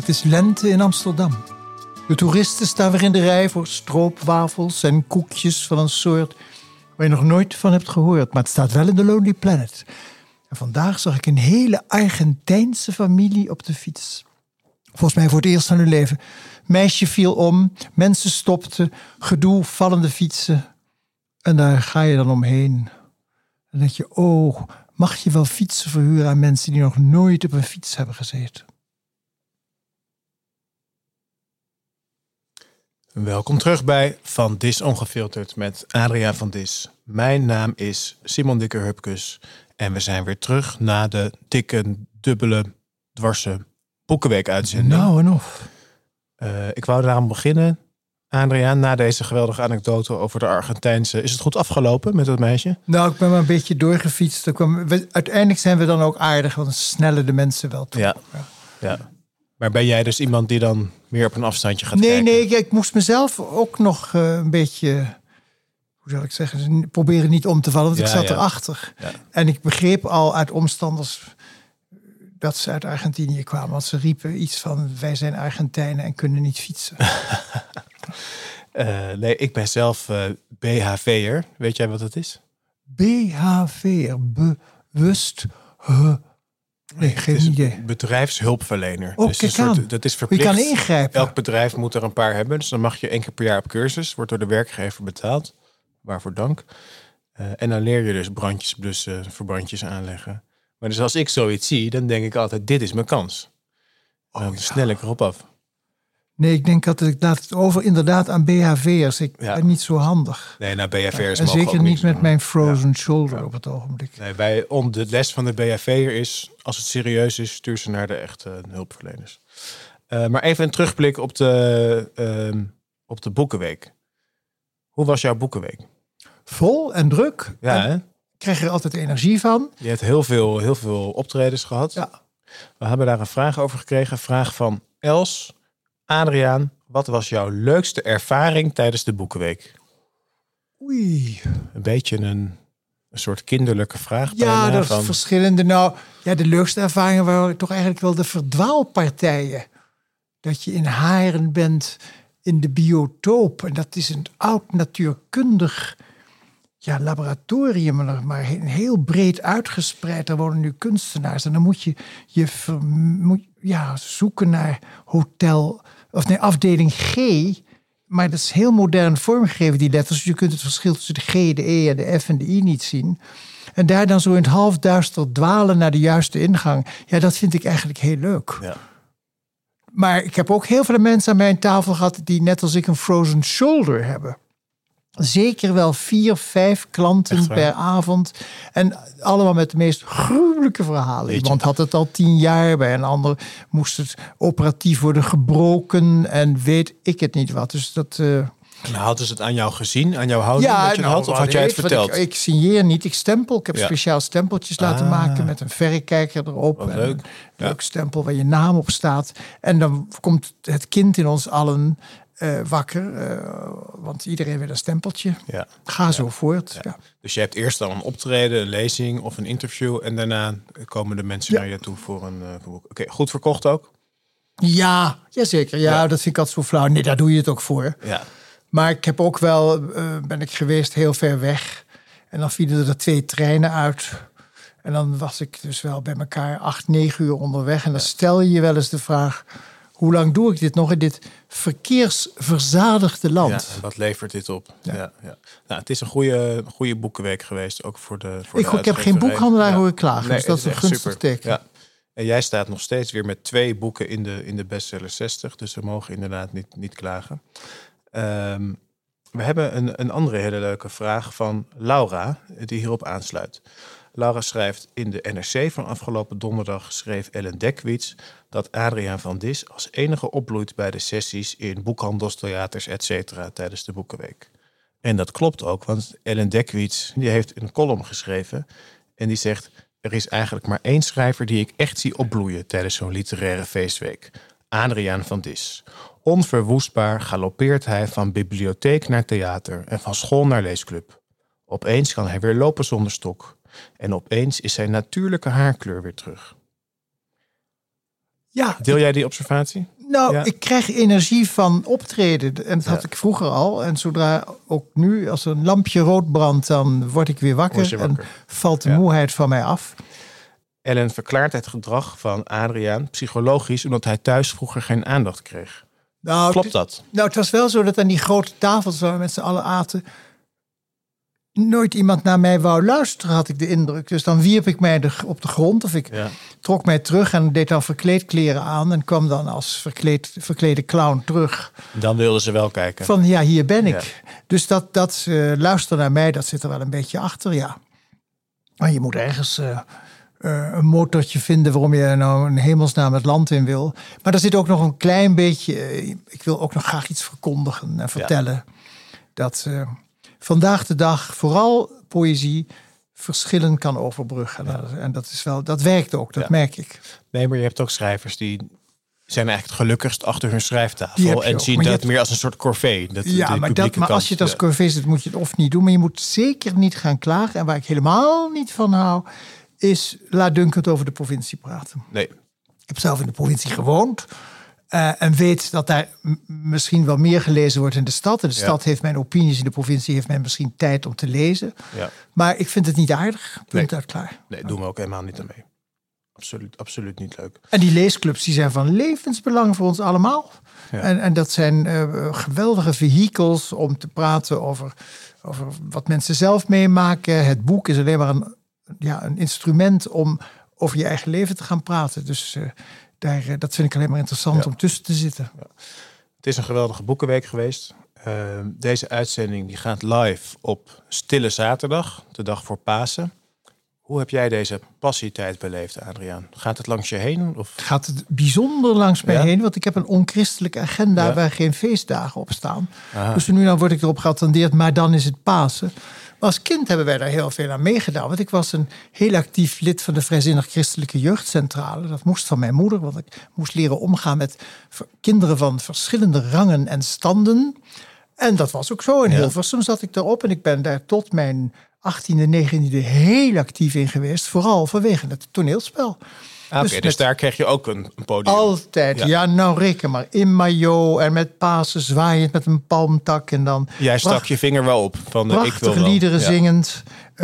is lente in Amsterdam. De toeristen staan weer in de rij voor stroopwafels en koekjes van een soort waar je nog nooit van hebt gehoord. Maar het staat wel in de Lonely Planet. En vandaag zag ik een hele Argentijnse familie op de fiets. Volgens mij voor het eerst van hun leven. Meisje viel om, mensen stopten, gedoe, vallende fietsen. En daar ga je dan omheen. Dan denk je, oh, mag je wel fietsen verhuren aan mensen die nog nooit op een fiets hebben gezeten? Welkom terug bij Van Dis Ongefilterd met Adriaan van Dis. Mijn naam is Simon Dikker-Hupkes en we zijn weer terug na de dikke, dubbele, dwarse Boekenweek-uitzending. Nou en of. Ik wou eraan beginnen, Adriaan, na deze geweldige anekdote over de Argentijnse. Is het goed afgelopen met dat meisje? Nou, ik ben maar een beetje doorgefietst. Uiteindelijk zijn we dan ook aardig, want dan snellen de mensen wel toe. Ja. Maar ben jij dus iemand die dan meer op een afstandje gaat kijken? Nee, ik moest mezelf ook nog een beetje, hoe zal ik zeggen, proberen niet om te vallen. Want ik zat erachter. Ja. En ik begreep al uit omstanders dat ze uit Argentinië kwamen. Want ze riepen iets van, wij zijn Argentijnen en kunnen niet fietsen. Nee, ik ben zelf BHV'er. Weet jij wat dat is? BHV'er, bewust... Nee, geen idee. Bedrijfshulpverlener. Oh, dus dat is verplicht. Je kan ingrijpen. Elk bedrijf moet er een paar hebben. Dus dan mag je 1 keer per jaar op cursus. Wordt door de werkgever betaald. Waarvoor dank. En dan leer je dus brandjes blussen, verbandjes aanleggen. Maar dus als ik zoiets zie, dan denk ik altijd, dit is mijn kans. Dan snel ik erop af. Nee, ik denk dat ik laat het over inderdaad aan BHV'ers. Ik ben niet zo handig. Nee, nou BHV'ers en mogen zeker ook niet met doen. mijn frozen shoulder op het ogenblik. Nee, de les van de BHV'er is, als het serieus is, stuur ze naar de echte hulpverleners. Maar even een terugblik op de Boekenweek. Hoe was jouw Boekenweek? Vol en druk. Ja, hè? Ik krijg er altijd energie van. Je hebt heel veel optredens gehad. Ja. We hebben daar een vraag over gekregen. Een vraag van Els. Adriaan, wat was jouw leukste ervaring tijdens de Boekenweek? Oei. Een beetje een soort kinderlijke vraag. Ja, dat is verschillende. Nou, ja, de leukste ervaringen waren toch eigenlijk wel de verdwaalpartijen. Dat je in Haren bent in de biotoop. En dat is een oud natuurkundig laboratorium, maar heel breed uitgespreid. Daar wonen nu kunstenaars. En dan moet je zoeken naar afdeling G. Maar dat is heel modern vormgegeven, die letters. Dus je kunt het verschil tussen de G, de E en de F en de I niet zien. En daar dan zo in het halfduister dwalen naar de juiste ingang. Ja, dat vind ik eigenlijk heel leuk. Ja. Maar ik heb ook heel veel mensen aan mijn tafel gehad die net als ik een frozen shoulder hebben. Zeker wel 4-5 klanten per avond. En allemaal met de meest gruwelijke verhalen. Iemand had het al 10 jaar. Bij een ander moest het operatief worden gebroken. En weet ik het niet wat. Dus dat... En hadden ze het aan jou gezien? Aan jouw houding dat je had? Of had jij het verteld? Ik signeer niet, ik stempel. Ik heb speciaal stempeltjes laten maken met een verrekijker erop. En leuk. Een leuk stempel waar je naam op staat. En dan komt het kind in ons allen wakker. Want iedereen wil een stempeltje. Ja. Ga zo voort. Ja. Dus je hebt eerst dan een optreden, een lezing of een interview. En daarna komen de mensen naar je toe voor een boek. Oké, goed verkocht ook? Ja, zeker. Ja, dat vind ik altijd zo flauw. Nee, daar doe je het ook voor. Ja. Maar ik heb ook wel, ben ik geweest heel ver weg. En dan vielen er 2 treinen uit. En dan was ik dus wel bij elkaar 8-9 uur onderweg. En dan stel je je wel eens de vraag, hoe lang doe ik dit nog in dit verkeersverzadigde land? Ja, en wat levert dit op? Ja. Nou, het is een goede boekenweek geweest, ook voor de Ik heb geen boekhandelaar horen klagen, dus dat is een gunstig teken. Ja. En jij staat nog steeds weer met 2 boeken in de bestseller 60. Dus we mogen inderdaad niet klagen. We hebben een andere hele leuke vraag van Laura, die hierop aansluit. Laura schrijft, in de NRC van afgelopen donderdag schreef Ellen Dekwits dat Adriaan van Dis als enige opbloeit bij de sessies in boekhandels, theaters, etc. tijdens de Boekenweek. En dat klopt ook, want Ellen Dekwits die heeft een column geschreven en die zegt, er is eigenlijk maar 1 schrijver die ik echt zie opbloeien tijdens zo'n literaire feestweek. Adriaan van Dis. Onverwoestbaar galoppeert hij van bibliotheek naar theater en van school naar leesclub. Opeens kan hij weer lopen zonder stok. En opeens is zijn natuurlijke haarkleur weer terug. Ja. Deel jij die observatie? Nou, Ja. ik krijg energie van optreden. En dat had ik vroeger al. En zodra ook nu, als er een lampje rood brandt, dan word ik weer Word je wakker. wakker. En valt de Ja. moeheid van mij af. Ellen verklaart het gedrag van Adriaan psychologisch, omdat hij thuis vroeger geen aandacht kreeg. Nou, Klopt dat? Nou, het was wel zo dat aan die grote tafels waar we met z'n allen aten, nooit iemand naar mij wou luisteren, had ik de indruk. Dus dan wierp ik mij op de grond of ik Ja. trok mij terug en deed dan verkleedkleren aan en kwam dan als verklede clown terug. Dan wilden ze wel kijken. Van ja, hier ben ik. Ja. Dus dat luisteren naar mij, dat zit er wel een beetje achter, ja. Maar je moet ergens een motortje vinden waarom je nou een hemelsnaam het land in wil. Maar er zit ook nog een klein beetje, ik wil ook nog graag iets verkondigen en vertellen. Dat vandaag de dag vooral poëzie verschillen kan overbruggen. Ja. En dat werkt ook, dat merk ik. Nee, maar je hebt ook schrijvers die zijn eigenlijk het gelukkigst achter hun schrijftafel en ook. zien dat meer als een soort corvée. Maar als je het als corvée zit, moet je het of niet doen. Maar je moet zeker niet gaan klagen. En waar ik helemaal niet van hou, is laat Dunkert over de provincie praten. Nee. Ik heb zelf in de provincie gewoond. En weet dat daar misschien wel meer gelezen wordt in de stad. En de stad heeft mijn opinies, in de provincie heeft men misschien tijd om te lezen. Ja. Maar ik vind het niet aardig. Punt uit klaar. Nee, doen we ook helemaal niet aan mee. Absoluut niet leuk. En die leesclubs die zijn van levensbelang voor ons allemaal. Ja. En dat zijn geweldige vehikels om te praten over wat mensen zelf meemaken. Het boek is alleen maar een instrument om over je eigen leven te gaan praten. Dus dat vind ik alleen maar interessant om tussen te zitten. Ja. Het is een geweldige boekenweek geweest. Deze uitzending die gaat live op Stille Zaterdag, de dag voor Pasen. Hoe heb jij deze passietijd beleefd, Adriaan? Gaat het langs je heen? Of? Gaat het bijzonder langs mij heen? Want ik heb een onchristelijke agenda waar geen feestdagen op staan. Aha. Dus nu dan word ik erop geattendeerd, maar dan is het Pasen. Maar als kind hebben wij daar heel veel aan meegedaan. Want ik was een heel actief lid van de Vrijzinnig Christelijke Jeugdcentrale. Dat moest van mijn moeder, want ik moest leren omgaan met kinderen van verschillende rangen en standen. En dat was ook zo. In Hilversum zat ik daarop en ik ben daar tot mijn 18e, 19e heel actief in geweest. Vooral vanwege het toneelspel. Dus daar kreeg je ook een podium. Altijd. Ja, nou reken maar. In maillot en met Pasen zwaaiend met een palmtak. En dan jij stak je vinger wel op. Van prachtige liederen zingend.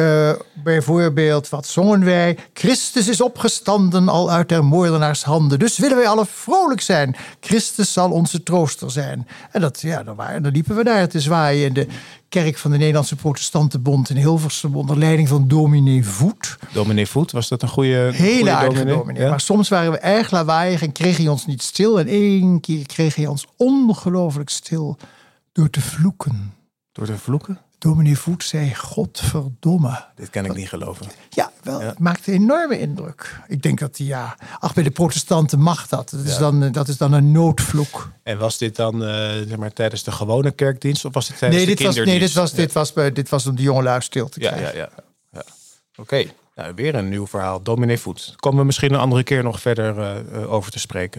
Bijvoorbeeld, wat zongen wij? Christus is opgestanden al uit der moordenaars handen. Dus willen wij alle vrolijk zijn. Christus zal onze trooster zijn. En dan liepen we daar te zwaaien in de kerk van de Nederlandse Protestantenbond in Hilversum onder leiding van dominee Voet. Dominee Voet, was dat een goede hele aardige dominee. Ja? Maar soms waren we erg lawaaiig en kreeg hij ons niet stil. En 1 keer kreeg hij ons ongelooflijk stil door te vloeken. Door te vloeken? Dominee Voet zei, godverdomme. Dit kan ik niet geloven. Ja, wel, het maakte een enorme indruk. Ik denk dat hij, bij de protestanten mag dat. Dat is dan een noodvloek. En was dit dan tijdens de gewone kerkdienst of was het tijdens de kinderdienst? Dit was om de jongelui stil te krijgen. Ja. Oké. Nou, weer een nieuw verhaal. Dominee Voet. Komen we misschien een andere keer nog verder over te spreken.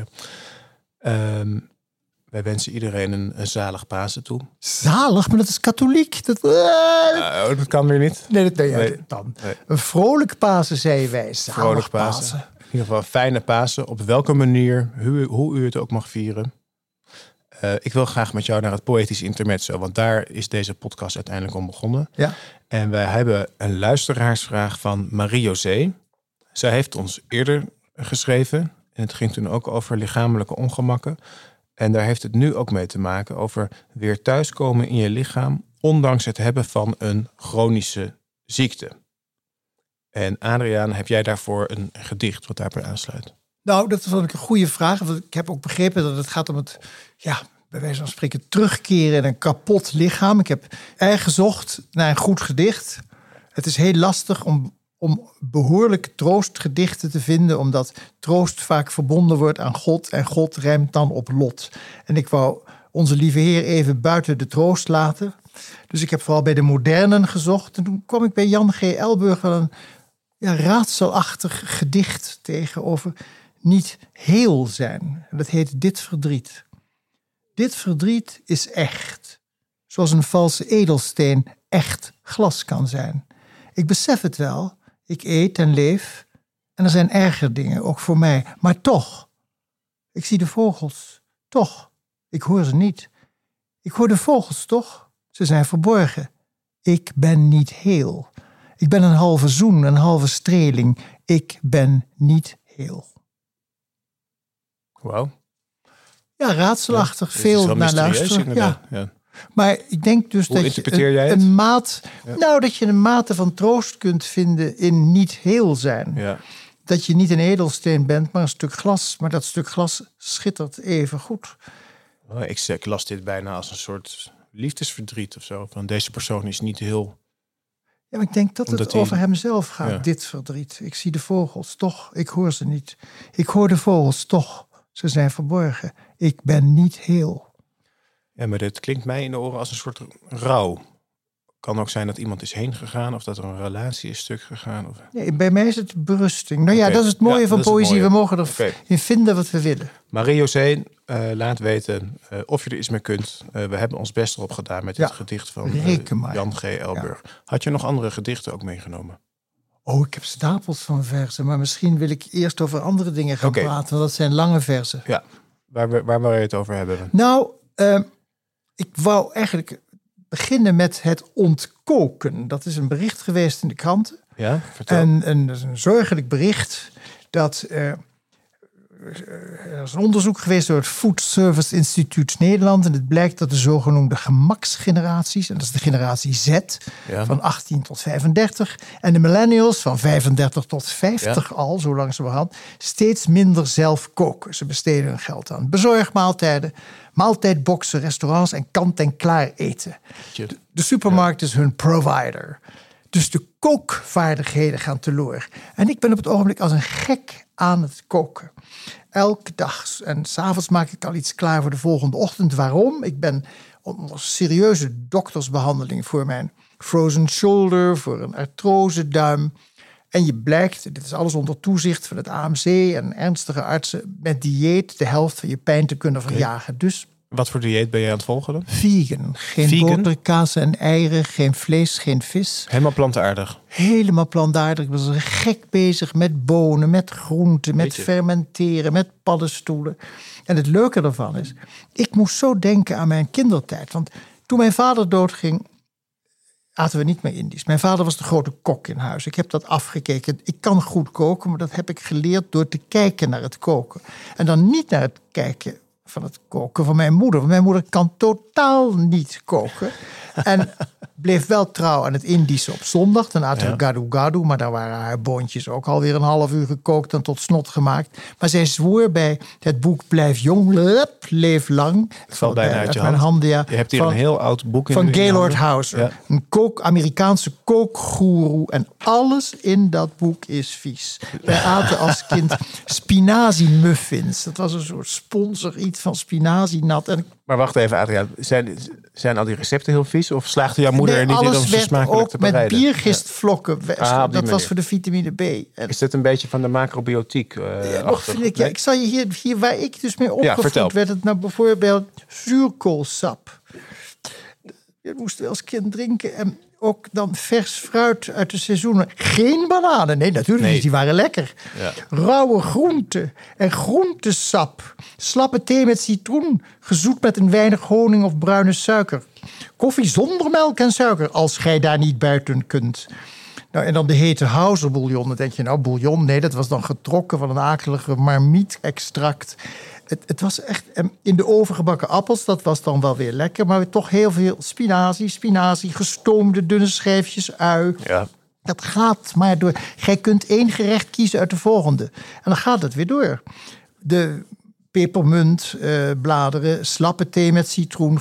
Wij wensen iedereen een zalig Pasen toe. Zalig? Maar dat is katholiek. Dat kan weer niet. Nee. Een vrolijk Pasen, zeiden wij. Zalig vrolijk Pasen. In ieder geval fijne Pasen. Op welke manier, hoe u het ook mag vieren. Ik wil graag met jou naar het poëtisch intermezzo. Want daar is deze podcast uiteindelijk om begonnen. Ja. En wij hebben een luisteraarsvraag van Marie-José. Zij heeft ons eerder geschreven. En het ging toen ook over lichamelijke ongemakken. En daar heeft het nu ook mee te maken over weer thuiskomen in je lichaam, ondanks het hebben van een chronische ziekte. En Adriaan, heb jij daarvoor een gedicht wat daarbij aansluit? Nou, dat vond ik een goede vraag. Want ik heb ook begrepen dat het gaat om het, bij wijze van spreken, terugkeren in een kapot lichaam. Ik heb erg gezocht naar een goed gedicht. Het is heel lastig om behoorlijke troostgedichten te vinden, omdat troost vaak verbonden wordt aan God en God rijmt dan op lot. En ik wou onze lieve Heer even buiten de troost laten. Dus ik heb vooral bij de modernen gezocht. En toen kwam ik bij Jan G. Elburg wel een raadselachtig gedicht tegen over niet heel zijn. En dat heet Dit verdriet. Dit verdriet is echt, zoals een valse edelsteen echt glas kan zijn. Ik besef het wel. Ik eet en leef en er zijn erger dingen, ook voor mij. Maar toch, ik zie de vogels, toch, ik hoor ze niet. Ik hoor de vogels, toch? Ze zijn verborgen. Ik ben niet heel. Ik ben een halve zoen, een halve streling. Ik ben niet heel. Wauw. Ja, raadselachtig. Ja, veel naar luisteren. Ja. Maar ik denk dus Hoe dat interpreteer je jij het? een maat... Nou, dat je een mate van troost kunt vinden in niet heel zijn. Ja. Dat je niet een edelsteen bent, maar een stuk glas. Maar dat stuk glas schittert even goed. Oh, ik las dit bijna als een soort liefdesverdriet of zo. Van deze persoon is niet heel... Ja, maar ik denk dat het over hemzelf gaat, Ja. dit verdriet. Ik zie de vogels, toch, ik hoor ze niet. Ik hoor de vogels, toch, ze zijn verborgen. Ik ben niet heel. Ja, maar dit klinkt mij in de oren als een soort rouw. Kan ook zijn dat iemand is heen gegaan of dat er een relatie is stuk gegaan. Of... Nee, bij mij is het berusting. Nou ja, Oké. dat is het mooie Ja, van dat is het poëzie. mooie. We mogen Oké. erin vinden wat we willen. Marie-José, laat weten of je er iets mee kunt. We hebben ons best erop gedaan met dit gedicht van reken maar. Jan G. Elburg. Had je nog andere gedichten ook meegenomen? Oh, ik heb stapels van verzen. Maar misschien wil ik eerst over andere dingen gaan praten. Want dat zijn lange verzen. Ja, waar wil je het over hebben? Nou, ik wou eigenlijk beginnen met het ontkoken. Dat is een bericht geweest in de kranten. Ja, vertel. En dat is een zorgelijk bericht dat er is een onderzoek geweest door het Food Service Instituut Nederland. En het blijkt dat de zogenoemde gemaksgeneraties, en dat is de generatie Z, van 18 tot 35, en de millennials van 35 tot 50 al, zo langzamerhand, steeds minder zelf koken. Ze besteden hun geld aan bezorgmaaltijden, maaltijdboxen, restaurants en kant-en-klaar eten. De supermarkt is hun provider. Dus de kookvaardigheden gaan teloor. En ik ben op het ogenblik als een gek aan het koken. Elke dag. En 's avonds maak ik al iets klaar voor de volgende ochtend. Waarom? Ik ben onder serieuze doktersbehandeling voor mijn frozen shoulder, voor een artroseduim. En je blijkt, dit is alles onder toezicht van het AMC en ernstige artsen, met dieet de helft van je pijn te kunnen verjagen. Dus wat voor dieet ben jij aan het volgen dan? Vegan. Geen boter, kaas en eieren, geen vlees, geen vis. Helemaal plantaardig? Helemaal plantaardig. Ik was gek bezig met bonen, met groenten, met fermenteren, met paddenstoelen. En het leuke ervan is, ik moest zo denken aan mijn kindertijd. Want toen mijn vader doodging, aten we niet meer Indisch. Mijn vader was de grote kok in huis. Ik heb dat afgekeken. Ik kan goed koken, maar dat heb ik geleerd door te kijken naar het koken. En dan niet naar het kijken van het koken van mijn moeder. Want mijn moeder kan totaal niet koken. En bleef wel trouw aan het Indische op zondag. Dan aten we gadu-gadu, maar daar waren haar boontjes ook alweer een half uur gekookt en tot snot gemaakt. Maar zij zwoer bij het boek Blijf jong, leef lang. Het valt bijna uit je mijn handen. Ja, je hebt hier een heel oud boek in van Gaylord handen. Houser. Ja. Een Amerikaanse kookgoeroe. En alles in dat boek is vies. Wij aten als kind spinazie-muffins. Dat was een soort sponsor, iets van spinazie-nat. En maar wacht even, Adriaan. Zijn al die recepten heel vies? Of slaagde jouw moeder er niet in om ze smakelijk te bereiden? Met biergistvlokken. Dat was voor de vitamine B. En is dit een beetje van de macrobiotiek? vind ik, ik zal je hier waar ik dus mee opgevoed werd. Het nou bijvoorbeeld zuurkoolsap. Je moest wel als kind drinken. En ook dan vers fruit uit de seizoenen. Geen bananen. Nee, natuurlijk niet. Die waren lekker. Ja. Rauwe groenten en groentesap. Slappe thee met citroen. Gezoet met een weinig honing of bruine suiker. Koffie zonder melk en suiker. Als gij daar niet buiten kunt. Nou, en dan de hete Hauser-bouillon. Dan denk je, nou, bouillon. Nee, dat was dan getrokken van een akelige marmiet-extract. Het was echt in de oven gebakken appels. Dat was dan wel weer lekker. Maar toch heel veel spinazie, gestoomde dunne schijfjes ui. Ja. Dat gaat maar door. Gij kunt één gerecht kiezen uit de volgende. En dan gaat het weer door. De pepermuntbladeren, slappe thee met citroen.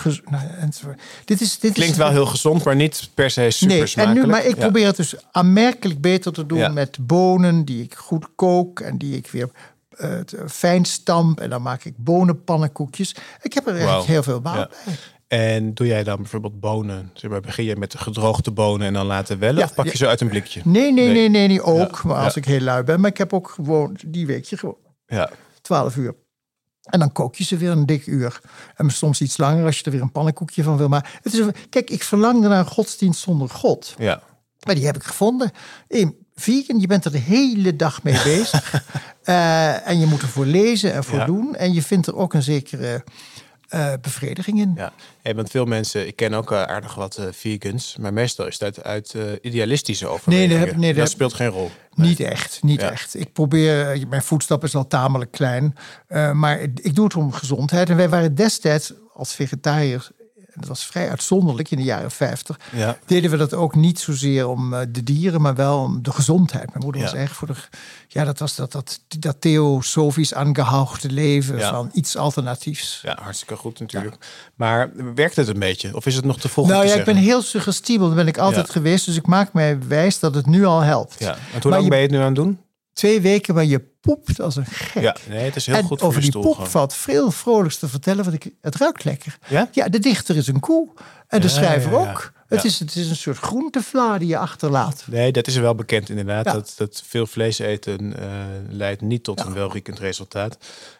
Dit klinkt wel heel gezond, maar niet per se super smakelijk. Maar ik probeer het dus aanmerkelijk beter te doen met bonen die ik goed kook en die ik weer fijn stamp. En dan maak ik bonenpannenkoekjes. Ik heb er eigenlijk heel veel baat bij. En doe jij dan bijvoorbeeld bonen? Begin je met de gedroogde bonen en dan laten wellen? Of pak je zo uit een blikje? Nee, ook. Maar als ik heel lui ben. Maar ik heb ook gewoon die weekje gewoon 12 uur. En dan kook je ze weer een dik uur. En soms iets langer als je er weer een pannenkoekje van wil. Maar kijk, ik verlangde naar een godsdienst zonder God. Ja. Maar die heb ik gevonden. vegan, je bent er de hele dag mee bezig. En je moet ervoor lezen en voor doen. En je vindt er ook een zekere bevrediging in. Ja, want veel mensen, ik ken ook aardig wat vegans, maar meestal is dat uit idealistische overwegingen. Dat speelt geen rol. Niet echt. Ik probeer, mijn voetstap is al tamelijk klein, maar ik doe het om gezondheid. En wij waren destijds als vegetariërs, dat was vrij uitzonderlijk in de jaren 50. Ja. Deden we dat ook niet zozeer om de dieren, maar wel om de gezondheid. Mijn moeder was echt voor de... Ja, dat was dat theosofisch aangehauchte leven van iets alternatiefs. Ja, hartstikke goed natuurlijk. Ja. Maar werkt het een beetje? Of is het nog te vroeg? Nou ja, ik ben heel suggestibel. Dat ben ik altijd geweest. Dus ik maak mij wijs dat het nu al helpt. Ja. En hoe lang ben je het nu aan het doen? 2 weken, maar je poept als een gek. Ja, nee, het is heel goed voor over je die poep valt veel vrolijks te vertellen. Want het ruikt lekker. Ja? Ja, de dichter is een koe. En de schrijver ook. Het is een soort groentevla die je achterlaat. Nee, dat is wel bekend inderdaad. Ja. Dat veel vlees eten leidt niet tot een welriekend resultaat.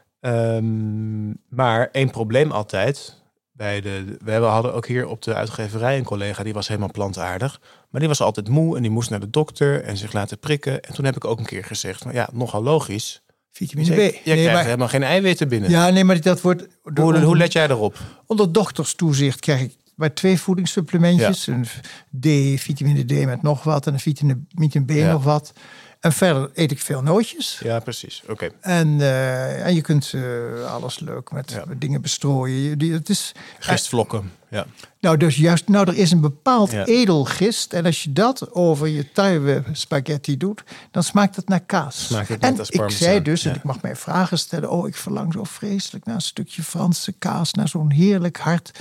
Maar één probleem altijd... We hadden ook hier op de uitgeverij een collega... die was helemaal plantaardig. Maar die was altijd moe en die moest naar de dokter... en zich laten prikken. En toen heb ik ook een keer gezegd... nogal logisch. Vitamine B. Je krijgt helemaal geen eiwitten binnen. Ja, nee, maar dat wordt... Hoe let jij erop? Onder dokterstoezicht krijg ik bij 2 voedingssupplementjes. Ja. Een vitamine D met nog wat... en een vitamine B nog wat... En verder eet ik veel nootjes. Ja, precies. Oké. En je kunt alles leuk met dingen bestrooien. Het is Gistvlokken. Ja. Nou, dus juist, er is een bepaald edelgist. En als je dat over je tarwe spaghetti doet, dan smaakt het naar kaas. En ik zei dus, en ik mag mij vragen stellen. Ik verlang zo vreselijk naar een stukje Franse kaas. Naar zo'n heerlijk hard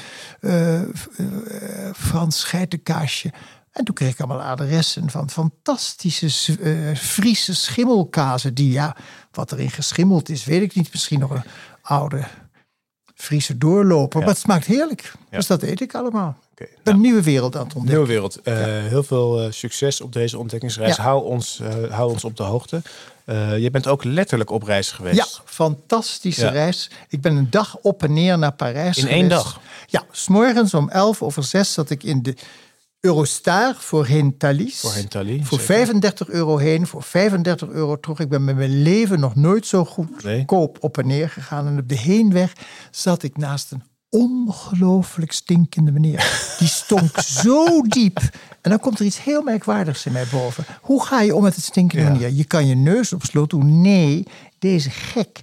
Frans geitenkaasje. En toen kreeg ik allemaal adressen van fantastische Friese schimmelkazen. Die, wat erin geschimmeld is, weet ik niet. Misschien nog een oude Friese doorloper. Maar het smaakt heerlijk. Ja. Dus dat eet ik allemaal. Okay, een nieuwe wereld aan het ontdekken. Nieuwe wereld. Heel veel succes op deze ontdekkingsreis. Ja. Hou ons op de hoogte. Je bent ook letterlijk op reis geweest. Ja, fantastische reis. Ik ben een dag op en neer naar Parijs geweest. In 1 dag? Ja, 's morgens om 5:11 zat ik in de Eurostar, voorheen Thalys. Voor €35 heen, voor €35 terug. Ik ben met mijn leven nog nooit zo goedkoop op en neer gegaan. En op de heenweg zat ik naast een ongelooflijk stinkende meneer. Die stonk zo diep. En dan komt er iets heel merkwaardigs in mij boven. Hoe ga je om met het stinkende meneer? Je kan je neus op slot doen. Nee, deze gek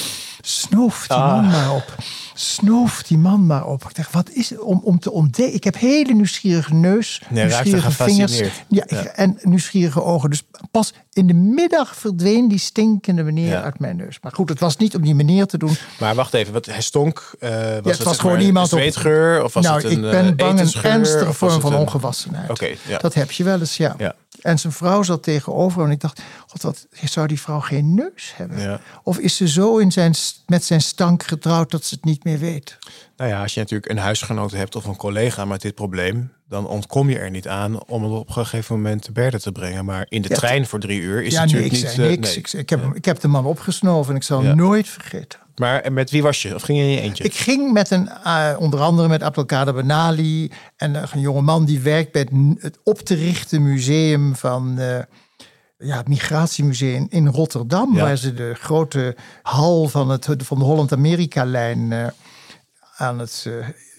snoof die man maar op. Snoof die man maar op. Ik dacht, wat is het om te ontdekken? Ik heb hele nieuwsgierige neus, nieuwsgierige vingers en nieuwsgierige ogen. Dus pas in de middag verdween die stinkende meneer uit mijn neus. Maar goed, het was niet om die meneer te doen. Maar wacht even, wat hij stonk? Het was gewoon iemand een zweetgeur? Of was het een ik ben bang een ernstige vorm van ongewassenheid. Okay, dat heb je wel eens, ja. En zijn vrouw zat tegenover en ik dacht, god, wat zou die vrouw geen neus hebben? Ja. Of is ze zo met zijn stank getrouwd dat ze het niet meer weet? Nou ja, als je natuurlijk een huisgenoot hebt of een collega met dit probleem, dan ontkom je er niet aan om het op een gegeven moment te berde te brengen. Maar in de trein voor 3 uur is het natuurlijk niet... niks. Ik heb de man opgesnoven en ik zal nooit vergeten. Maar met wie was je? Of ging je in je eentje? Ik ging met onder andere met Abdelkader Benali en een jonge man die werkt bij het op te richten museum van het Migratiemuseum in Rotterdam, waar ze de grote hal van de Holland-Amerika-lijn aan het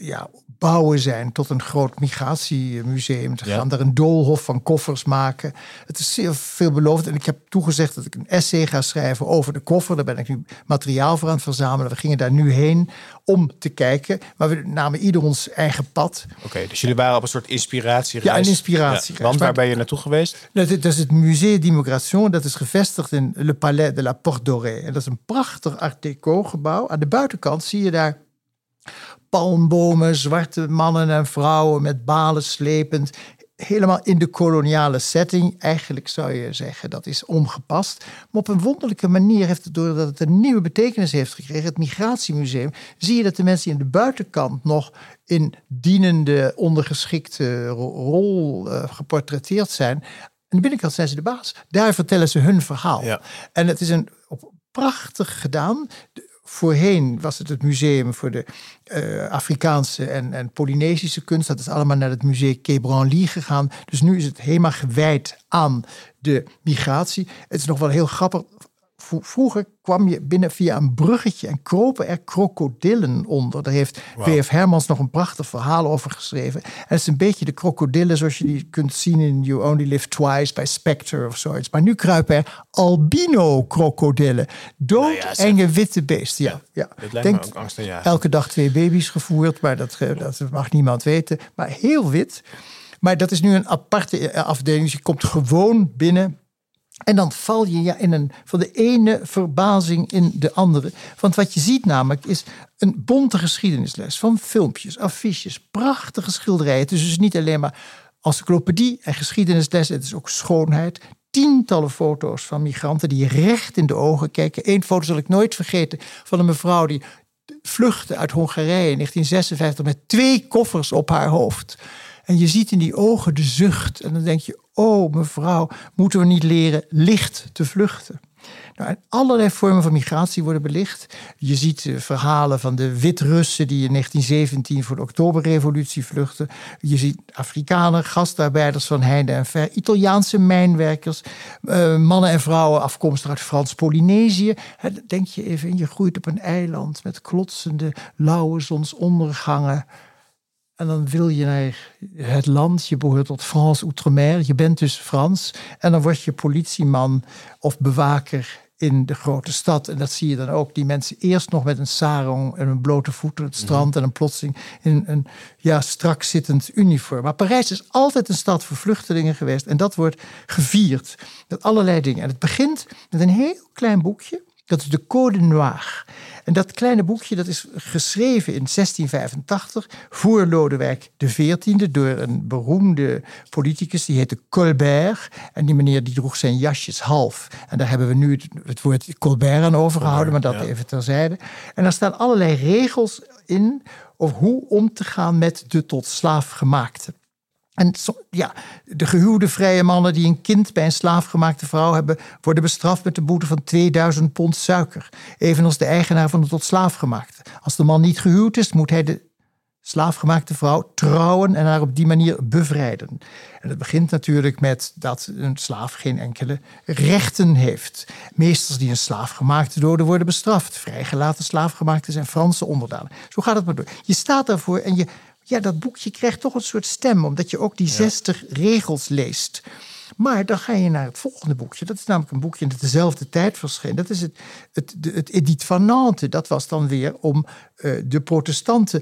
bouwen zijn tot een groot migratiemuseum. Te gaan daar een doolhof van koffers maken. Het is zeer veelbelovend. En ik heb toegezegd dat ik een essay ga schrijven over de koffer. Daar ben ik nu materiaal voor aan het verzamelen. We gingen daar nu heen om te kijken. Maar we namen ieder ons eigen pad. Oké, dus jullie waren op een soort inspiratiereis. Ja, een inspiratiereis. Want waar ben je naartoe geweest? Dat is het Musée d'Immigration. Dat is gevestigd in Le Palais de la Porte Dorée. En dat is een prachtig art déco gebouw. Aan de buitenkant zie je daar palmbomen, zwarte mannen en vrouwen met balen slepend. Helemaal in de koloniale setting. Eigenlijk zou je zeggen, dat is ongepast. Maar op een wonderlijke manier heeft het, doordat het een nieuwe betekenis heeft gekregen, het Migratiemuseum, zie je dat de mensen die aan de buitenkant nog in dienende, ondergeschikte rol geportretteerd zijn. Aan de binnenkant zijn ze de baas. Daar vertellen ze hun verhaal. Ja. En het is prachtig gedaan. voorheen was het museum voor de Afrikaanse en Polynesische kunst. Dat is allemaal naar het museum Quai Branly gegaan. Dus nu is het helemaal gewijd aan de migratie. Het is nog wel heel grappig. Vroeger kwam je binnen via een bruggetje en kropen er krokodillen onder. Daar heeft W.F. Hermans nog een prachtig verhaal over geschreven. En het is een beetje de krokodillen zoals je die kunt zien in You Only Live Twice bij Spectre of zoiets. Maar nu kruipen er albino-krokodillen. Doodenge witte beesten. Ja. Dat lijkt me ook angstaanjagend. Elke dag 2 baby's gevoerd, maar dat mag niemand weten. Maar heel wit. Maar dat is nu een aparte afdeling. Dus je komt gewoon binnen. En dan val je van de ene verbazing in de andere. Want wat je ziet namelijk is een bonte geschiedenisles van filmpjes, affiches, prachtige schilderijen. Het is dus niet alleen maar encyclopedie en geschiedenisles, het is ook schoonheid. Tientallen foto's van migranten die recht in de ogen kijken. Eén foto zal ik nooit vergeten van een mevrouw die vluchtte uit Hongarije in 1956 met 2 koffers op haar hoofd. En je ziet in die ogen de zucht. En dan denk je, oh mevrouw, moeten we niet leren licht te vluchten? Nou, en allerlei vormen van migratie worden belicht. Je ziet verhalen van de Wit-Russen die in 1917 voor de Oktoberrevolutie vluchtten. Je ziet Afrikanen, gastarbeiders van heinde en ver. Italiaanse mijnwerkers, mannen en vrouwen afkomstig uit Frans-Polynesië. Dan denk je even in, je groeit op een eiland met klotsende, lauwe zonsondergangen. En dan wil je naar het land, je behoort tot France Outre-mer, je bent dus Frans. En dan word je politieman of bewaker in de grote stad. En dat zie je dan ook. Die mensen eerst nog met een sarong en een blote voeten op het strand. En dan plotseling in een strak zittend uniform. Maar Parijs is altijd een stad voor vluchtelingen geweest. En dat wordt gevierd met allerlei dingen. En het begint met een heel klein boekje. Dat is de Code Noir. En dat kleine boekje dat is geschreven in 1685 voor Lodewijk XIV door een beroemde politicus. Die heette Colbert. En die meneer die droeg zijn jasjes half. En daar hebben we nu het woord Colbert aan overgehouden, maar dat even terzijde. En daar staan allerlei regels in over hoe om te gaan met de tot slaafgemaakte. En de gehuwde vrije mannen die een kind bij een slaafgemaakte vrouw hebben, worden bestraft met een boete van 2000 pond suiker. Evenals de eigenaar van de tot slaafgemaakte. Als de man niet gehuwd is, moet hij de slaafgemaakte vrouw trouwen en haar op die manier bevrijden. En het begint natuurlijk met dat een slaaf geen enkele rechten heeft. Meesters die een slaafgemaakte doden worden bestraft. Vrijgelaten slaafgemaakten zijn Franse onderdanen. Zo gaat het maar door. Je staat daarvoor en dat boekje krijgt toch een soort stem, omdat je ook die 60 regels leest. Maar dan ga je naar het volgende boekje. Dat is namelijk een boekje dat dezelfde tijd verscheen. Dat is het Edict van Nantes. Dat was dan weer om de protestanten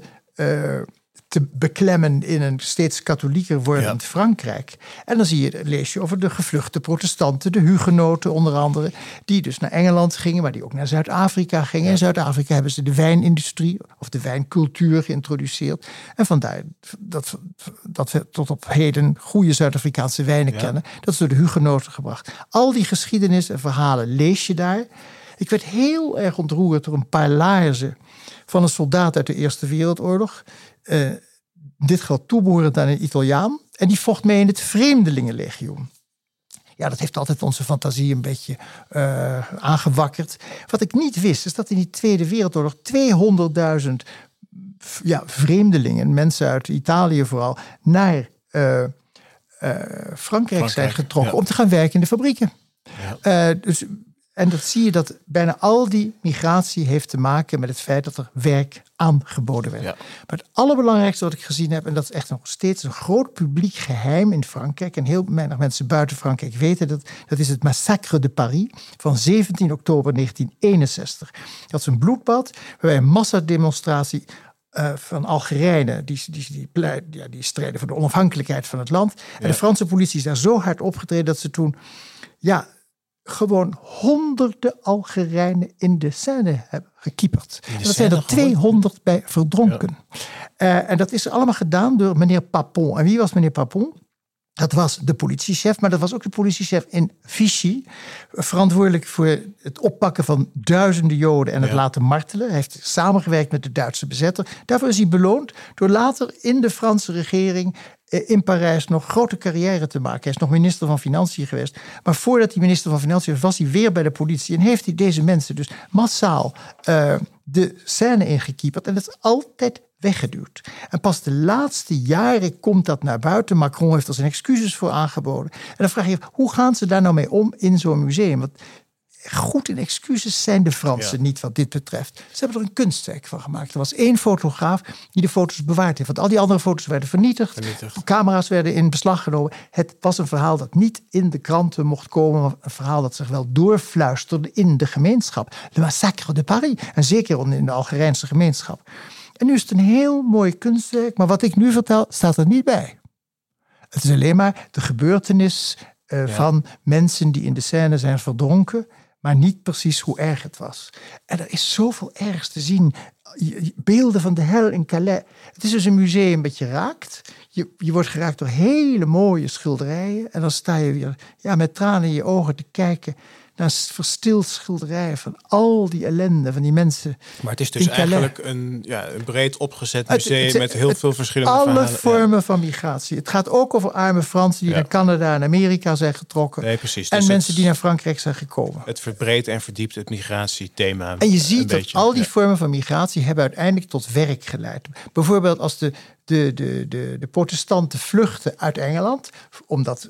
te beklemmen in een steeds katholieker wordend Frankrijk. En dan lees je over de gevluchte protestanten, de hugenoten onder andere, die dus naar Engeland gingen, maar die ook naar Zuid-Afrika gingen. Ja. In Zuid-Afrika hebben ze de wijnindustrie of de wijncultuur geïntroduceerd. En vandaar dat we tot op heden goede Zuid-Afrikaanse wijnen kennen. Dat is door de hugenoten gebracht. Al die geschiedenis en verhalen lees je daar. Ik werd heel erg ontroerd door een paar laarzen van een soldaat uit de Eerste Wereldoorlog. Dit geldt toebehorend aan een Italiaan. En die vocht mee in het Vreemdelingenlegioen. Ja, dat heeft altijd onze fantasie een beetje aangewakkerd. Wat ik niet wist, is dat in die Tweede Wereldoorlog 200.000 vreemdelingen, mensen uit Italië vooral, naar Frankrijk zijn getrokken om te gaan werken in de fabrieken. Ja. En dat zie je dat bijna al die migratie heeft te maken met het feit dat er werk aangeboden werd. Ja. Maar het allerbelangrijkste wat ik gezien heb, en dat is echt nog steeds een groot publiek geheim in Frankrijk, en heel weinig mensen buiten Frankrijk weten dat is het Massacre de Paris van 17 oktober 1961. Dat is een bloedbad waarbij een massademonstratie van Algerijnen, die strijden voor de onafhankelijkheid van het land. Ja. En de Franse politie is daar zo hard opgetreden dat ze toen gewoon honderden Algerijnen in de Seine hebben gekieperd. En dat zijn er 200 bij verdronken. Ja. En dat is allemaal gedaan door meneer Papon. En wie was meneer Papon? Dat was de politiechef, maar dat was ook de politiechef in Vichy. Verantwoordelijk voor het oppakken van duizenden Joden en het laten martelen. Hij heeft samengewerkt met de Duitse bezetter. Daarvoor is hij beloond door later in de Franse regering in Parijs nog grote carrière te maken. Hij is nog minister van Financiën geweest. Maar voordat hij minister van Financiën was hij weer bij de politie. En heeft hij deze mensen dus massaal de scène ingekieperd. En dat is altijd weggeduwd. En pas de laatste jaren komt dat naar buiten. Macron heeft er zijn excuses voor aangeboden. En dan vraag je je, hoe gaan ze daar nou mee om in zo'n museum? Want goed in excuses zijn de Fransen niet wat dit betreft. Ze hebben er een kunstwerk van gemaakt. Er was 1 fotograaf die de foto's bewaard heeft. Want al die andere foto's werden vernietigd. Camera's werden in beslag genomen. Het was een verhaal dat niet in de kranten mocht komen. Maar een verhaal dat zich wel doorfluisterde in de gemeenschap. Le Massacre de Paris. En zeker in de Algerijnse gemeenschap. En nu is het een heel mooi kunstwerk. Maar wat ik nu vertel, staat er niet bij. Het is alleen maar de gebeurtenis van mensen die in de scène zijn verdronken. Maar niet precies hoe erg het was. En er is zoveel ergs te zien. Beelden van de hel in Calais. Het is dus een museum dat je raakt. Je wordt geraakt door hele mooie schilderijen. En dan sta je weer met tranen in je ogen te kijken naar verstild schilderijen van al die ellende van die mensen. Maar het is dus eigenlijk een breed opgezet museum met heel veel verschillende verhalen. Alle vormen van migratie. Het gaat ook over arme Fransen die naar Canada en Amerika zijn getrokken. Nee, precies. En dus mensen die naar Frankrijk zijn gekomen. Het verbreedt en verdiept het migratiethema. En je ziet dat al die vormen van migratie hebben uiteindelijk tot werk geleid. Bijvoorbeeld als de protestanten vluchten uit Engeland, omdat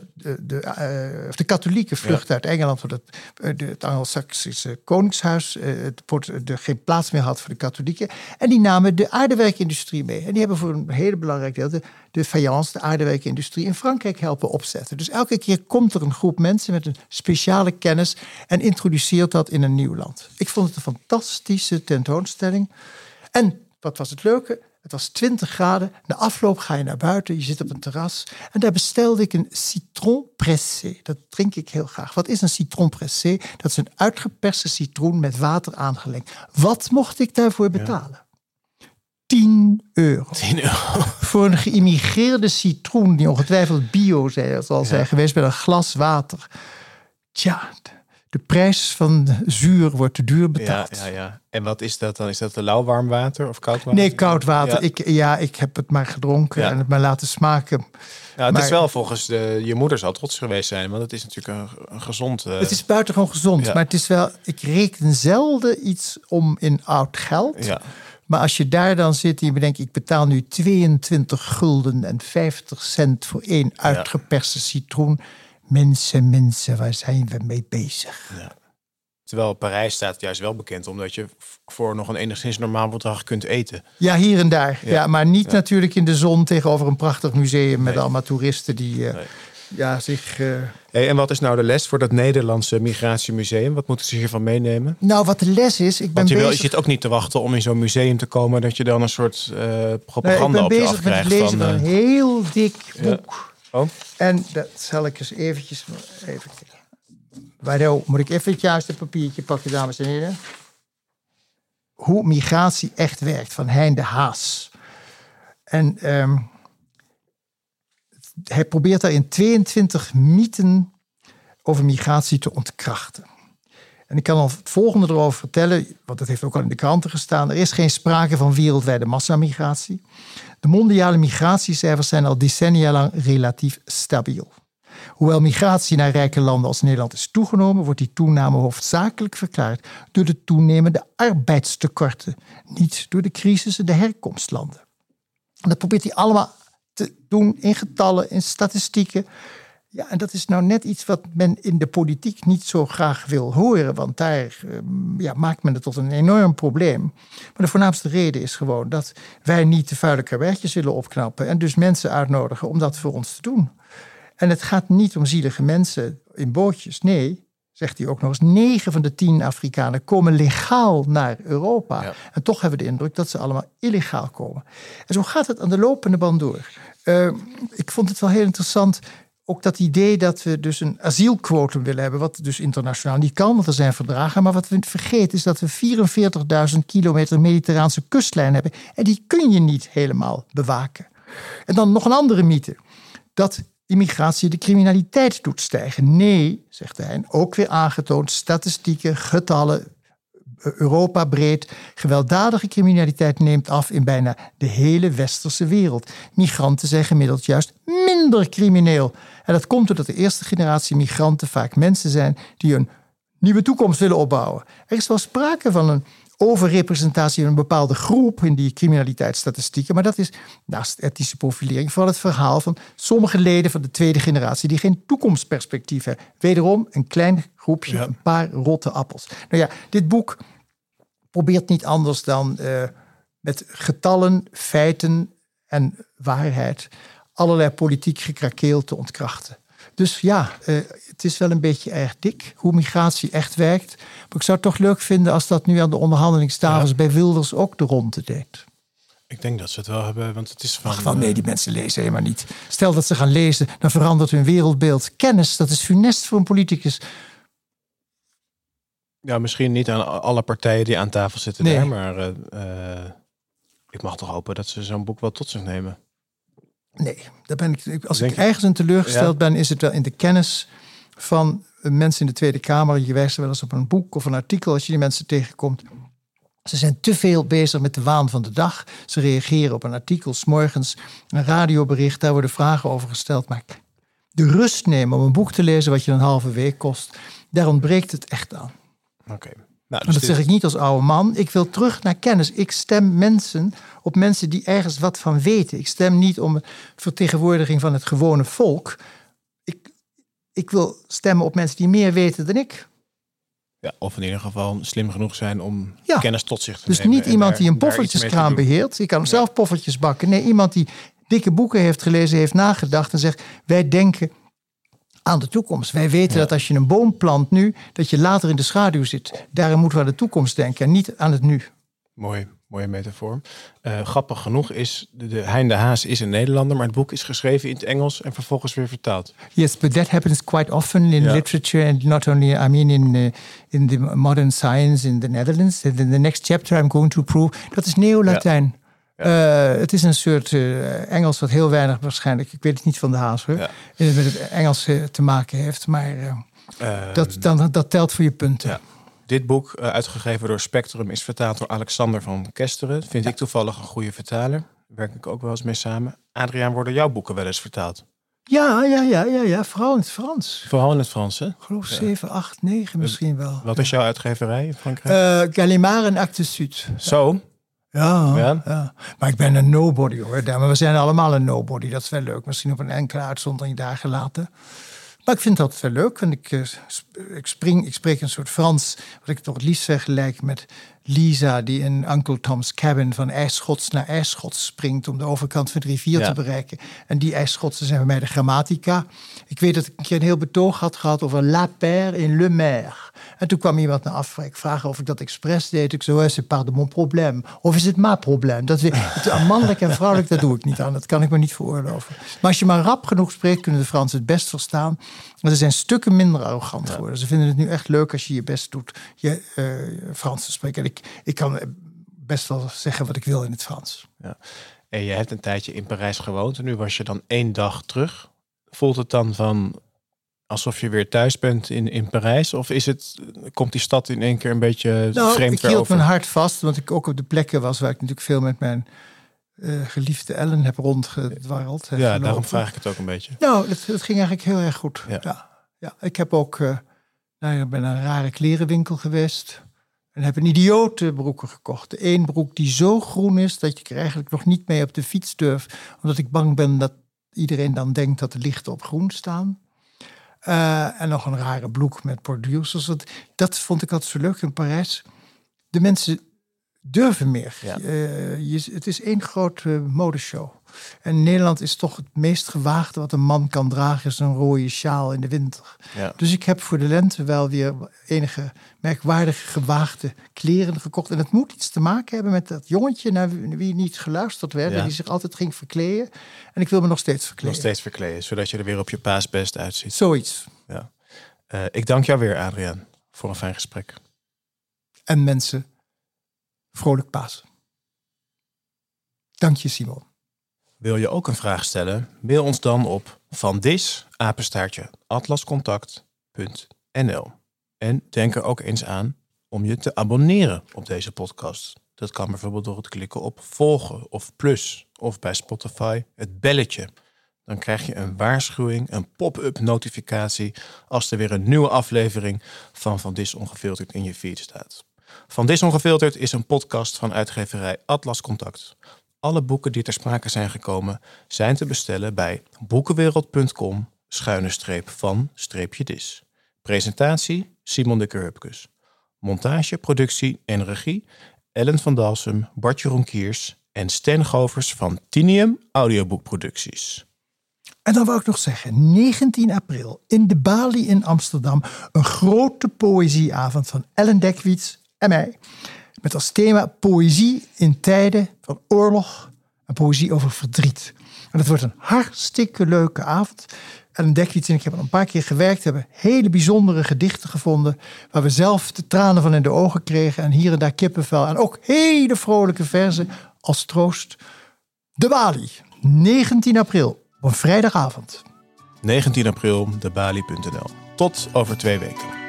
de katholieken vluchten uit Engeland, omdat het Anglo-Saxische koningshuis geen plaats meer had voor de katholieken. En die namen de aardewerkindustrie mee. En die hebben voor een hele belangrijk deel de faïence, de aardewerkindustrie in Frankrijk helpen opzetten. Dus elke keer komt er een groep mensen met een speciale kennis en introduceert dat in een nieuw land. Ik vond het een fantastische tentoonstelling. En wat was het leuke? Het was 20 graden. Na afloop ga je naar buiten. Je zit op een terras. En daar bestelde ik een citron pressé. Dat drink ik heel graag. Wat is een citron pressé? Dat is een uitgeperste citroen met water aangelengd. Wat mocht ik daarvoor betalen? €10. 10 euro. Voor een geïmmigreerde citroen die ongetwijfeld bio zal zijn geweest met een glas water. Tja, de prijs van zuur wordt te duur betaald. Ja. En wat is dat dan? Is dat lauwwarm water of koud water? Nee, koud water. Ik heb het maar gedronken en het maar laten smaken. Ja, het is wel volgens je moeder zal trots geweest zijn, want het is natuurlijk een gezond. Het is buitengewoon gezond, maar het is wel. Ik reken zelden iets om in oud geld. Ja. Maar als je daar dan zit en je bedenkt, ik betaal nu 22 gulden en 50 cent voor 1 uitgeperste citroen. Mensen, waar zijn we mee bezig? Ja. Terwijl Parijs staat juist wel bekend, omdat je voor nog een enigszins normaal bedrag kunt eten. Ja, hier en daar. Ja, maar niet natuurlijk in de zon tegenover een prachtig museum met allemaal toeristen die zich... Hey, en wat is nou de les voor dat Nederlandse migratiemuseum? Wat moeten ze hiervan meenemen? Nou, wat de les is, je zit ook niet te wachten om in zo'n museum te komen, dat je dan een soort propaganda op je afkrijgt. Ik ben bezig met het lezen van een heel dik boek. Oh. En dat zal ik eens eventjes... Waardoor moet ik even het juiste papiertje pakken, dames en heren. Hoe migratie echt werkt, van Hein de Haas. En hij probeert daarin 22 mythen over migratie te ontkrachten. En ik kan al het volgende erover vertellen, want dat heeft ook al in de kranten gestaan. Er is geen sprake van wereldwijde massamigratie. De mondiale migratiecijfers zijn al decennia lang relatief stabiel. Hoewel migratie naar rijke landen als Nederland is toegenomen, wordt die toename hoofdzakelijk verklaard door de toenemende arbeidstekorten, niet door de crisis in de herkomstlanden. En dat probeert hij allemaal te doen in getallen, in statistieken. Ja, en dat is nou net iets wat men in de politiek niet zo graag wil horen, want daar maakt men het tot een enorm probleem. Maar de voornaamste reden is gewoon dat wij niet de vuile karweitjes willen opknappen en dus mensen uitnodigen om dat voor ons te doen. En het gaat niet om zielige mensen in bootjes. Nee, zegt hij ook nog eens, 9 van de 10 Afrikanen komen legaal naar Europa. Ja. En toch hebben we de indruk dat ze allemaal illegaal komen. En zo gaat het aan de lopende band door. Ik vond het wel heel interessant, ook dat idee dat we dus een asielquotum willen hebben, wat dus internationaal niet kan, want er zijn verdragen. Maar wat we vergeten is dat we 44.000 kilometer mediterraanse kustlijn hebben. En die kun je niet helemaal bewaken. En dan nog een andere mythe. Dat immigratie de criminaliteit doet stijgen. Nee, zegt hij, en ook weer aangetoond, statistieken, getallen, Europa breed. Gewelddadige criminaliteit neemt af in bijna de hele westerse wereld. Migranten zijn gemiddeld juist minder crimineel. En dat komt doordat de eerste generatie migranten vaak mensen zijn die een nieuwe toekomst willen opbouwen. Er is wel sprake van een overrepresentatie van een bepaalde groep in die criminaliteitsstatistieken. Maar dat is naast etnische profilering vooral het verhaal van sommige leden van de tweede generatie die geen toekomstperspectief hebben. Wederom een klein groepje, een paar rotte appels. Nou ja, dit boek probeert niet anders dan met getallen, feiten en waarheid allerlei politiek gekrakeel te ontkrachten. Dus ja, het is wel een beetje erg dik hoe migratie echt werkt. Maar ik zou het toch leuk vinden als dat nu aan de onderhandelingstafels bij Wilders ook de ronde deed. Ik denk dat ze het wel hebben, want het is van... Ach, wel nee, die mensen lezen helemaal niet. Stel dat ze gaan lezen, dan verandert hun wereldbeeld. Kennis, dat is funest voor een politicus. Ja, misschien niet aan alle partijen die aan tafel zitten daar, maar ik mag toch hopen dat ze zo'n boek wel tot zich nemen. Nee, daar ben ik. Als ik ergens in teleurgesteld ben, is het wel in de kennis van mensen in de Tweede Kamer. Je wijst wel eens op een boek of een artikel als je die mensen tegenkomt. Ze zijn te veel bezig met de waan van de dag. Ze reageren op een artikel 's morgens, een radiobericht, daar worden vragen over gesteld. Maar de rust nemen om een boek te lezen wat je een halve week kost, daar ontbreekt het echt aan. Oké. Nou, dus dat zeg ik niet als oude man. Ik wil terug naar kennis. Ik stem op mensen die ergens wat van weten. Ik stem niet om vertegenwoordiging van het gewone volk. Ik wil stemmen op mensen die meer weten dan ik. Ja, of in ieder geval slim genoeg zijn om kennis tot zich te nemen. Dus niet iemand die een poffertjeskraam beheert. Je kan zelf poffertjes bakken. Nee, iemand die dikke boeken heeft gelezen, heeft nagedacht en zegt: wij denken aan de toekomst. Wij weten dat als je een boom plant nu, dat je later in de schaduw zit. Daarom moeten we aan de toekomst denken en niet aan het nu. Mooie metafoor. Grappig genoeg is, Hein de Haas is een Nederlander, maar het boek is geschreven in het Engels en vervolgens weer vertaald. Yes, but that happens quite often in literature and not only, I mean, in the modern science in the Netherlands. In the next chapter I'm going to prove, dat is Neo-Latijn. Het is een soort Engels wat heel weinig waarschijnlijk, ik weet het niet van de Haas hoor, met het Engels te maken heeft, maar dat telt voor je punten. Ja. Dit boek, uitgegeven door Spectrum, is vertaald door Alexander van Kesteren. Vind ik toevallig een goede vertaler. Daar werk ik ook wel eens mee samen. Adriaan, worden jouw boeken wel eens vertaald? Ja. Vooral in het Frans. Vooral in het Frans, hè? Ik geloof 7, 8, 9 misschien wel. Wat is jouw uitgeverij in Frankrijk? Gallimard en Actes Sud. Zo? Ja. Maar ik ben een nobody hoor. Maar we zijn allemaal een nobody. Dat is wel leuk. Misschien op een enkele uitzondering daar gelaten. Maar ik vind dat wel leuk. En ik spreek een soort Frans, wat ik toch het liefst vergelijk met Lisa, die in Uncle Tom's Cabin van ijsschots naar ijsschots springt om de overkant van de rivier te bereiken. En die ijsschotsen zijn bij mij de grammatica. Ik weet dat ik een keer een heel betoog had gehad over la paire en le maire. En toen kwam iemand naar af. Ik vraag of ik dat expres deed. Ik zei, c'est pas de mon problème. Of is het ma probleem? Mannelijk en vrouwelijk, dat doe ik niet aan. Dat kan ik me niet veroorloven. Maar als je maar rap genoeg spreekt, kunnen de Fransen het best verstaan. Maar ze zijn stukken minder arrogant geworden. Ze vinden het nu echt leuk als je je best doet je Frans te spreken. En ik kan best wel zeggen wat ik wil in het Frans. Ja. En je hebt een tijdje in Parijs gewoond. En nu was je dan 1 dag terug. Voelt het dan van alsof je weer thuis bent in Parijs? Of komt die stad in één keer een beetje vreemd ik hield mijn hart vast. Want ik ook op de plekken was waar ik natuurlijk veel met mijn geliefde Ellen heb rondgedwarreld. Daarom vraag ik het ook een beetje. Nou, het ging eigenlijk heel erg goed. Ja, ik heb ook ben een rare klerenwinkel geweest. En heb een idiote broeken gekocht. De één broek die zo groen is dat je er eigenlijk nog niet mee op de fiets durft. Omdat ik bang ben dat iedereen dan denkt dat de lichten op groen staan. En nog een rare broek met producers. Dat vond ik altijd zo leuk in Parijs. De mensen durven meer. Ja. Het is één grote modeshow. En Nederland is toch het meest gewaagde wat een man kan dragen, is een rode sjaal in de winter. Ja. Dus ik heb voor de lente wel weer enige merkwaardige gewaagde kleren gekocht. En het moet iets te maken hebben met dat jongetje naar wie niet geluisterd werd. En die zich altijd ging verkleden. En ik wil me nog steeds verkleden. Nog steeds verkleden, zodat je er weer op je paasbest uitziet. Zoiets. Ja. Ik dank jou weer, Adriaan, voor een fijn gesprek. En mensen, vrolijk Pasen. Dank je, Simon. Wil je ook een vraag stellen? Mail ons dan op Van Dis, atlascontact.nl. En denk er ook eens aan om je te abonneren op deze podcast. Dat kan bijvoorbeeld door het klikken op volgen of plus. Of bij Spotify het belletje. Dan krijg je een waarschuwing, een pop-up notificatie als er weer een nieuwe aflevering van Dis Ongefilterd in je feed staat. Van Dis Ongefilterd is een podcast van uitgeverij Atlas Contact. Alle boeken die ter sprake zijn gekomen zijn te bestellen bij boekenwereld.com/van-dis. Presentatie Simon Dikker-Hupkes. Montage, productie en regie Ellen van Dalsem, Bart-Jeroen Kiers en Sten Govers van Tinium Audioboekproducties. En dan wou ik nog zeggen, 19 april in de Bali in Amsterdam, een grote poëzieavond van Ellen Dekwits en mij. Met als thema poëzie in tijden van oorlog en poëzie over verdriet. En het wordt een hartstikke leuke avond. Ellen Dekwits en ik hebben al een paar keer gewerkt, hebben hele bijzondere gedichten gevonden, waar we zelf de tranen van in de ogen kregen en hier en daar kippenvel. En ook hele vrolijke verzen als troost. De Bali, 19 april, op een vrijdagavond. 19 april, debali.nl. Tot over 2 weken.